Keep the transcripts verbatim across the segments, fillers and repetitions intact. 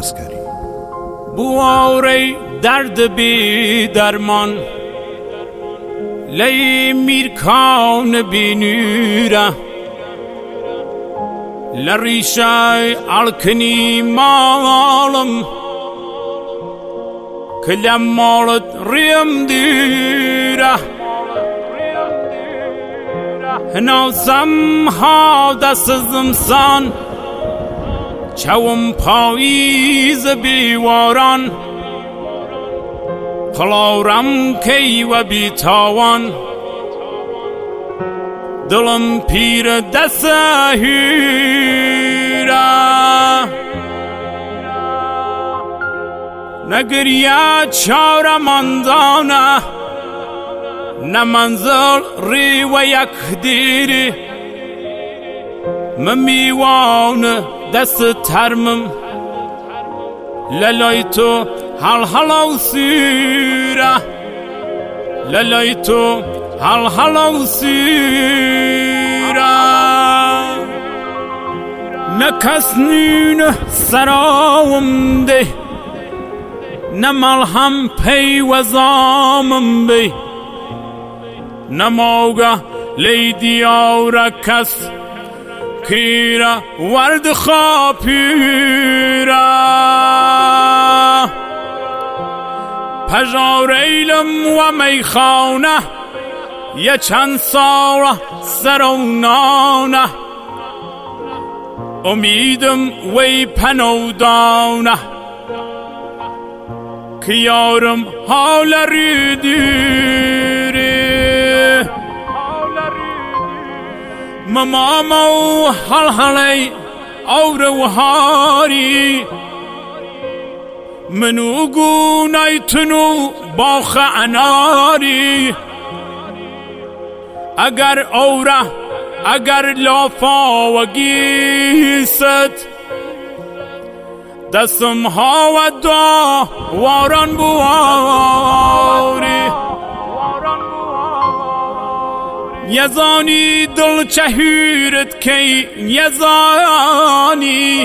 عسکری. بواره درد بی درمان لی میرکان بی نوره لریشه الکنی مالم کلم مالت ریم دیره هناسم ها دست زمسان چوم پاییز بیواران خلارم کی و بیتاوان دلم پیر دست هیره نگریا چار مندانه نه منزل ری و یک دیری ممیوان دست ترمم للای تو حل حل و سیره للای تو حل حل و سیره نکس نین سراوم ده نملهم پی وزامم بی نموگه لیدیار کس کیره ورد خاپیره پژار ایلم و میخانه یه چند ساله سرونانه امیدم وی پنودانه که یارم حال ریدیری ممامو حل حلی اور وهاری منو گونیتنو باخ عناری اگر اوره اگر لافا و گیست دستم ها و دا واران بواری یزانی دل چهیرت کی یزانی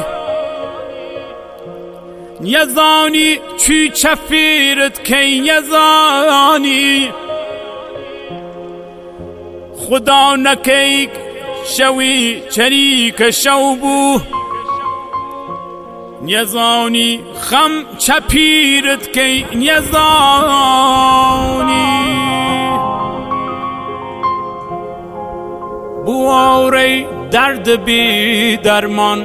یزانی چی چفیرت کی یزانی خدا نکیک شوی چریک شوبو یزانی خم چپیرت کی یزانی بواره درد بی درمان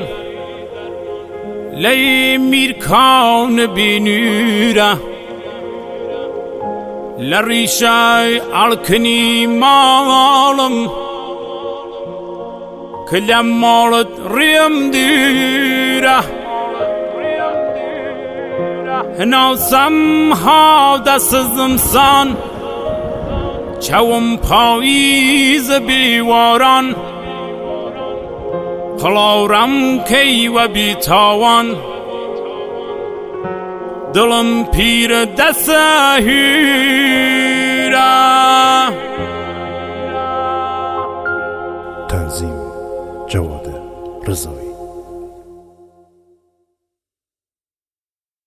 لی میرکان بی نوره لریشه الکنی مالم کلم مالت ریم دیره هناسم ها دست زمسان چوم پاییز بیواران خلارم کی و بیتاوان دلم پیر دست هیره. تنظیم جواد رضایی.